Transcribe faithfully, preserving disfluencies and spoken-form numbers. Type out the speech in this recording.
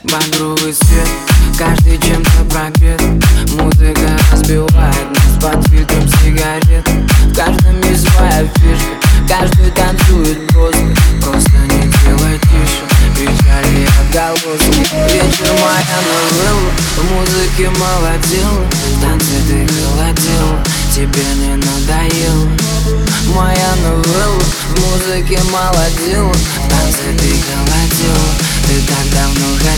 Багровый свет, каждый чем-то пропет. Музыка разбивает нас под фильтром сигарет. В каждом есть своя фишка, каждый танцует просто. Просто не делай тише, кричали отголоски. Вечер моя новелла, в музыке молодела. В танце ты холодела, тебе не надоело. Моя новелла, в музыке молодела. В танце ты холодела, ты так давно хотела.